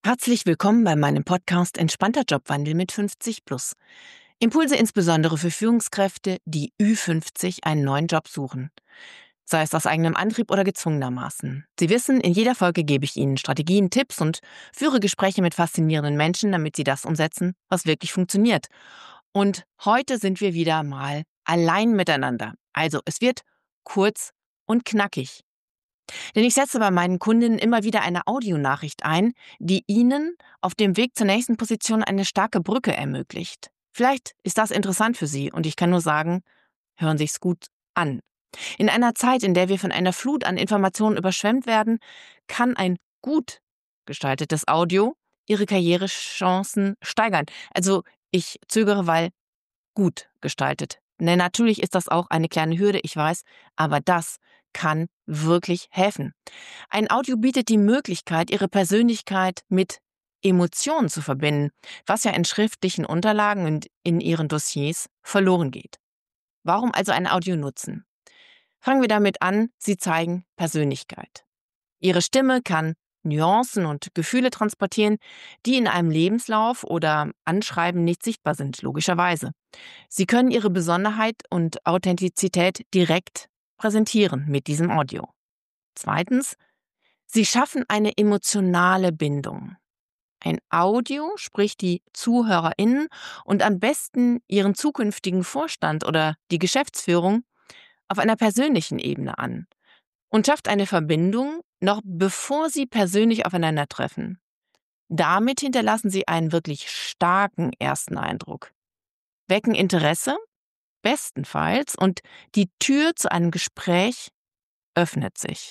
Herzlich willkommen bei meinem Podcast Entspannter Jobwandel mit 50 plus. Impulse insbesondere für Führungskräfte, die Ü50 einen neuen Job suchen. Sei es aus eigenem Antrieb oder gezwungenermaßen. Sie wissen, in jeder Folge gebe ich Ihnen Strategien, Tipps und führe Gespräche mit faszinierenden Menschen, damit Sie das umsetzen, was wirklich funktioniert. Und heute sind wir wieder mal allein miteinander. Also es wird kurz und knackig. Denn ich setze bei meinen Kundinnen immer wieder eine Audionachricht ein, die ihnen auf dem Weg zur nächsten Position eine starke Brücke ermöglicht. Vielleicht ist das interessant für Sie und ich kann nur sagen, hören Sich's gut an. In einer Zeit, in der wir von einer Flut an Informationen überschwemmt werden, kann ein gut gestaltetes Audio Ihre Karrierechancen steigern. Also ich zögere, weil gut gestaltet. Denn natürlich ist das auch eine kleine Hürde, ich weiß, aber das kann wirklich helfen. Ein Audio bietet die Möglichkeit, Ihre Persönlichkeit mit Emotionen zu verbinden, was ja in schriftlichen Unterlagen und in Ihren Dossiers verloren geht. Warum also ein Audio nutzen? Fangen wir damit an, Sie zeigen Persönlichkeit. Ihre Stimme kann Nuancen und Gefühle transportieren, die in einem Lebenslauf oder Anschreiben nicht sichtbar sind, logischerweise. Sie können Ihre Besonderheit und Authentizität direkt präsentieren mit diesem Audio. Zweitens, Sie schaffen eine emotionale Bindung. Ein Audio spricht die ZuhörerInnen und am besten Ihren zukünftigen Vorstand oder die Geschäftsführung auf einer persönlichen Ebene an und schafft eine Verbindung, noch bevor Sie persönlich aufeinandertreffen. Damit hinterlassen Sie einen wirklich starken ersten Eindruck, wecken Interesse, bestenfalls, und die Tür zu einem Gespräch öffnet sich.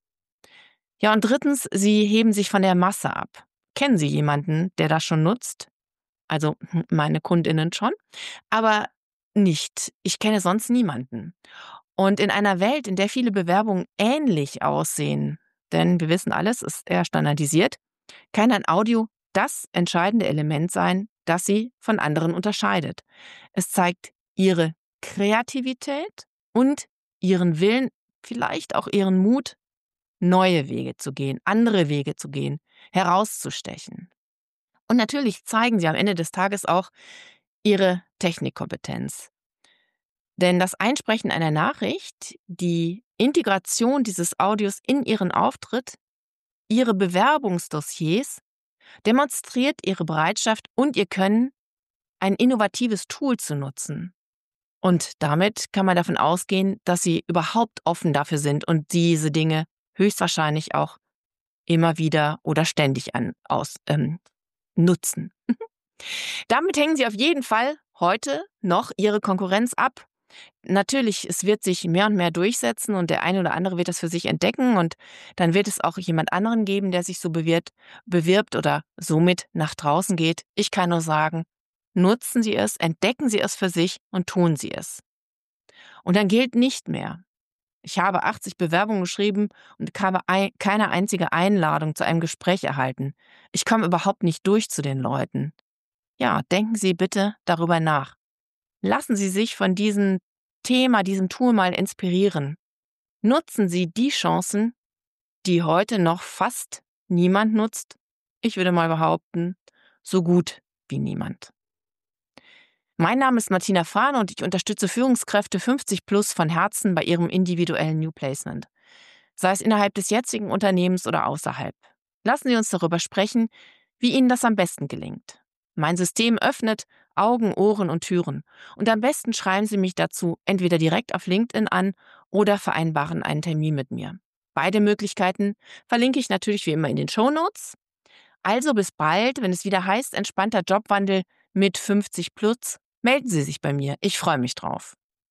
Ja, und drittens, Sie heben sich von der Masse ab. Kennen Sie jemanden, der das schon nutzt? Also meine KundInnen schon, aber nicht. Ich kenne sonst niemanden. Und in einer Welt, in der viele Bewerbungen ähnlich aussehen, denn wir wissen, alles ist eher standardisiert, kann ein Audio das entscheidende Element sein, das Sie von anderen unterscheidet. Es zeigt Ihre Kreativität und Ihren Willen, vielleicht auch Ihren Mut, neue Wege zu gehen, andere Wege zu gehen, herauszustechen. Und natürlich zeigen Sie am Ende des Tages auch Ihre Technikkompetenz. Denn das Einsprechen einer Nachricht, die Integration dieses Audios in Ihren Auftritt, Ihre Bewerbungsdossiers demonstriert Ihre Bereitschaft und Ihr Können, ein innovatives Tool zu nutzen. Und damit kann man davon ausgehen, dass Sie überhaupt offen dafür sind und diese Dinge höchstwahrscheinlich auch immer wieder oder ständig nutzen. Damit hängen Sie auf jeden Fall heute noch Ihre Konkurrenz ab. Natürlich, es wird sich mehr und mehr durchsetzen und der eine oder andere wird das für sich entdecken und dann wird es auch jemand anderen geben, der sich so bewirbt oder somit nach draußen geht. Ich kann nur sagen, nutzen Sie es, entdecken Sie es für sich und tun Sie es. Und dann gilt nicht mehr: Ich habe 80 Bewerbungen geschrieben und habe keine einzige Einladung zu einem Gespräch erhalten. Ich komme überhaupt nicht durch zu den Leuten. Ja, denken Sie bitte darüber nach. Lassen Sie sich von diesem Thema, diesem Tool mal inspirieren. Nutzen Sie die Chancen, die heute noch fast niemand nutzt. Ich würde mal behaupten, so gut wie niemand. Mein Name ist Martina Frahn und ich unterstütze Führungskräfte 50 plus von Herzen bei ihrem individuellen New Placement. Sei es innerhalb des jetzigen Unternehmens oder außerhalb. Lassen Sie uns darüber sprechen, wie Ihnen das am besten gelingt. Mein System öffnet Augen, Ohren und Türen. Und am besten schreiben Sie mich dazu entweder direkt auf LinkedIn an oder vereinbaren einen Termin mit mir. Beide Möglichkeiten verlinke ich natürlich wie immer in den Shownotes. Also bis bald, wenn es wieder heißt, entspannter Jobwandel mit 50 plus. Melden Sie sich bei mir. Ich freue mich drauf.